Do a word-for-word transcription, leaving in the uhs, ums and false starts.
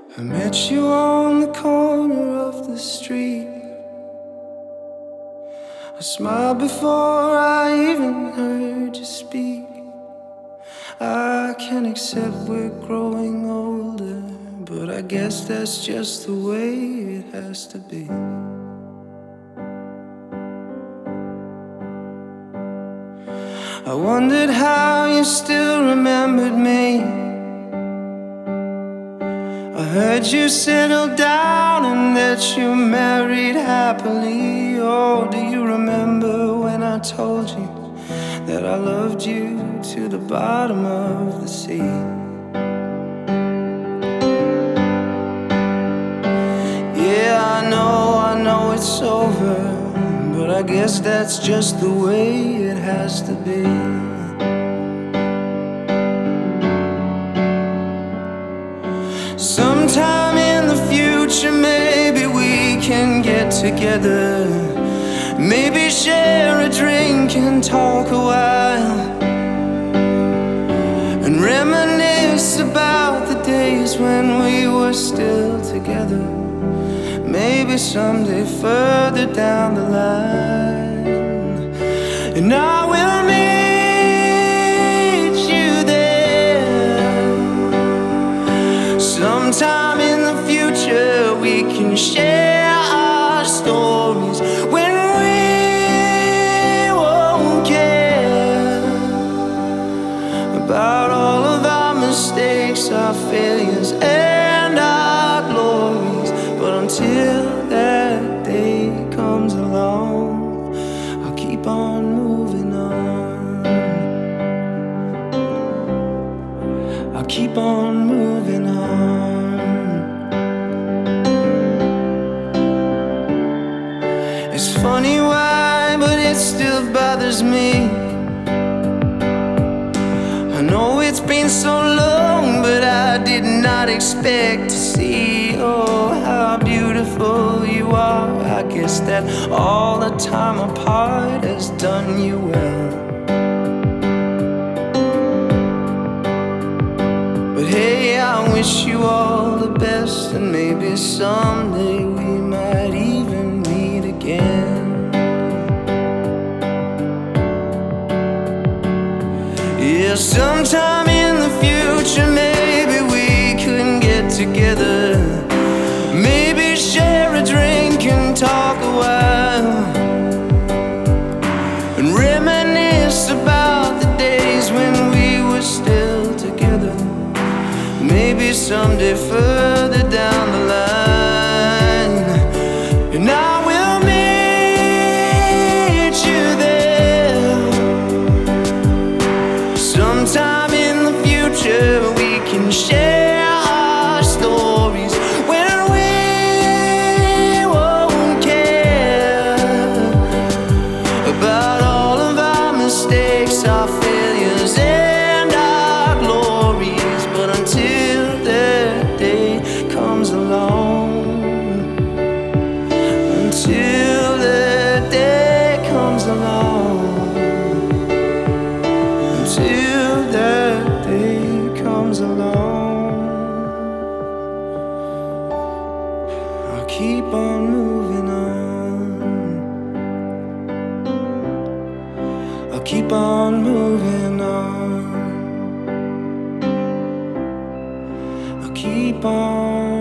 I met you on the corner of the street. I smiled before I even heard you speak. I can accept we're growing older, but I guess that's just the way it has to be. I wondered how you still remembered me. I heard you settled down and that you married happily. Oh, do you remember when I told you that I loved you to the bottom of the sea? Yeah, I know, I know it's over, but I guess that's just the way it has to be. Sometime in the future, maybe we can get together. Maybe share a drink and talk a while, and reminisce about the days when we were still together. Maybe someday further down the line, and I will meet you there. Sometime in the future we can share our stories when we won't care about all of our mistakes, our failures, and our glories. But until that day comes along, I'll keep on moving on. I'll keep on moving on. It's funny why, but it still bothers me. I know it's been so long, but I did not expect to see, oh, how beautiful you are. I guess that all the time apart has done you well. But hey, I wish you all the best, and maybe someday we might even meet again. Yeah, sometime in the future, maybe we can get together. Maybe share a drink and talk a while, and reminisce about the days when we were still together. Maybe someday further down the line, and I will meet you there. Sometime in the future we can share our stories when we won't care about all of our mistakes, our failures, and our glories. But until that day comes along, until that day comes along, until that day comes along, I'll keep on moving on. I'll keep on moving on. I'll keep on